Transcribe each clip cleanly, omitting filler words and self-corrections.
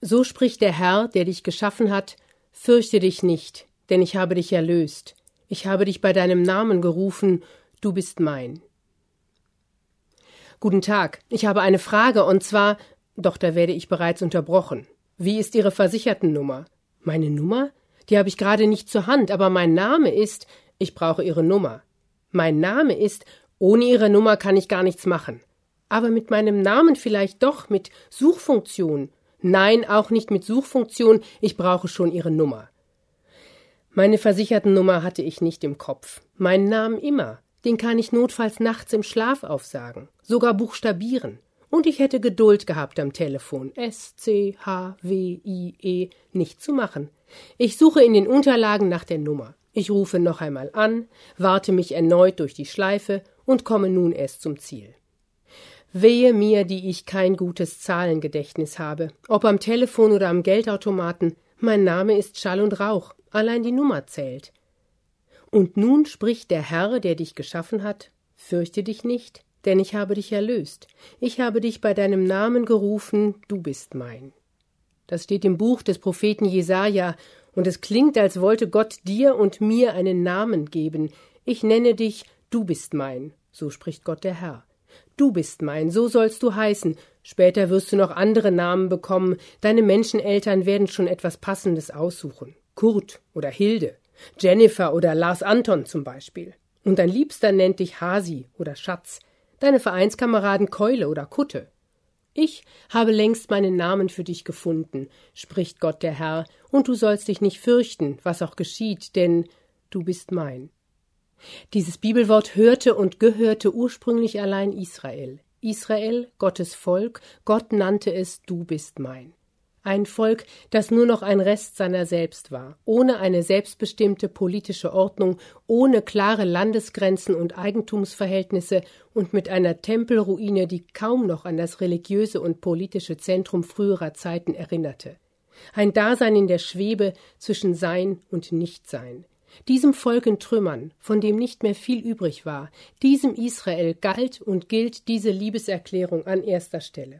So spricht der Herr, der dich geschaffen hat: Fürchte dich nicht, denn ich habe dich erlöst. Ich habe dich bei deinem Namen gerufen, du bist mein. Guten Tag, ich habe eine Frage, und zwar, doch da werde ich bereits unterbrochen. Wie ist Ihre Versichertennummer? Meine Nummer? Die habe ich gerade nicht zur Hand, aber mein Name ist, ich brauche Ihre Nummer. Mein Name ist, ohne Ihre Nummer kann ich gar nichts machen. Aber mit meinem Namen vielleicht doch, mit Suchfunktion. Nein, auch nicht mit Suchfunktion, ich brauche schon Ihre Nummer. Meine Versichertennummer hatte ich nicht im Kopf. Meinen Namen immer. Den kann ich notfalls nachts im Schlaf aufsagen, sogar buchstabieren. Und ich hätte Geduld gehabt am Telefon. S-C-H-W-I-E nicht zu machen. Ich suche in den Unterlagen nach der Nummer. Ich rufe noch einmal an, warte mich erneut durch die Schleife und komme nun erst zum Ziel. Wehe mir, die ich kein gutes Zahlengedächtnis habe, ob am Telefon oder am Geldautomaten. Mein Name ist Schall und Rauch, allein die Nummer zählt. Und nun spricht der Herr, der dich geschaffen hat: Fürchte dich nicht, denn ich habe dich erlöst. Ich habe dich bei deinem Namen gerufen, du bist mein. Das steht im Buch des Propheten Jesaja, und es klingt, als wollte Gott dir und mir einen Namen geben. Ich nenne dich, du bist mein, so spricht Gott der Herr. Du bist mein, so sollst du heißen. Später wirst du noch andere Namen bekommen. Deine Menscheneltern werden schon etwas Passendes aussuchen. Kurt oder Hilde, Jennifer oder Lars Anton zum Beispiel. Und dein Liebster nennt dich Hasi oder Schatz. Deine Vereinskameraden Keule oder Kutte. Ich habe längst meinen Namen für dich gefunden, spricht Gott der Herr, und du sollst dich nicht fürchten, was auch geschieht, denn du bist mein. Dieses Bibelwort hörte und gehörte ursprünglich allein Israel. Israel, Gottes Volk, Gott nannte es: Du bist mein. Ein Volk, das nur noch ein Rest seiner selbst war, ohne eine selbstbestimmte politische Ordnung, ohne klare Landesgrenzen und Eigentumsverhältnisse und mit einer Tempelruine, die kaum noch an das religiöse und politische Zentrum früherer Zeiten erinnerte. Ein Dasein in der Schwebe zwischen Sein und Nichtsein. Diesem Volk in Trümmern, von dem nicht mehr viel übrig war, diesem Israel galt und gilt diese Liebeserklärung an erster Stelle.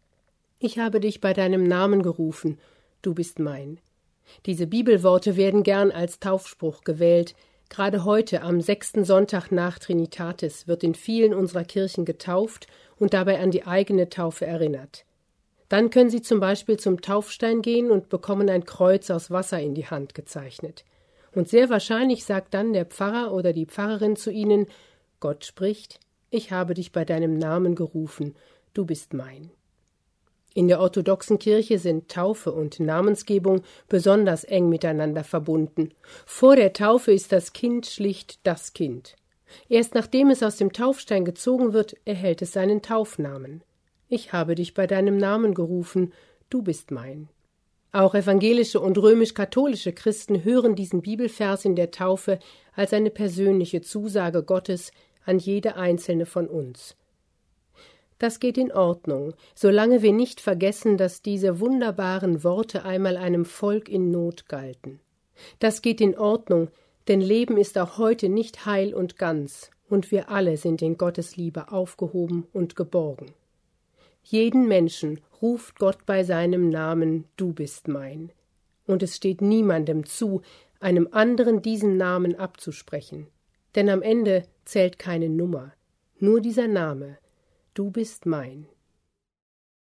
Ich habe dich bei deinem Namen gerufen, du bist mein. Diese Bibelworte werden gern als Taufspruch gewählt. Gerade heute, am 6. Sonntag nach Trinitatis, wird in vielen unserer Kirchen getauft und dabei an die eigene Taufe erinnert. Dann können Sie zum Beispiel zum Taufstein gehen und bekommen ein Kreuz aus Wasser in die Hand gezeichnet. Und sehr wahrscheinlich sagt dann der Pfarrer oder die Pfarrerin zu Ihnen: Gott spricht, ich habe dich bei deinem Namen gerufen, du bist mein. In der orthodoxen Kirche sind Taufe und Namensgebung besonders eng miteinander verbunden. Vor der Taufe ist das Kind schlicht das Kind. Erst nachdem es aus dem Taufstein gezogen wird, erhält es seinen Taufnamen. Ich habe dich bei deinem Namen gerufen, du bist mein. Auch evangelische und römisch-katholische Christen hören diesen Bibelvers in der Taufe als eine persönliche Zusage Gottes an jede einzelne von uns. Das geht in Ordnung, solange wir nicht vergessen, dass diese wunderbaren Worte einmal einem Volk in Not galten. Das geht in Ordnung, denn Leben ist auch heute nicht heil und ganz, und wir alle sind in Gottes Liebe aufgehoben und geborgen. Jeden Menschen ruft Gott bei seinem Namen, du bist mein. Und es steht niemandem zu, einem anderen diesen Namen abzusprechen. Denn am Ende zählt keine Nummer, nur dieser Name, du bist mein.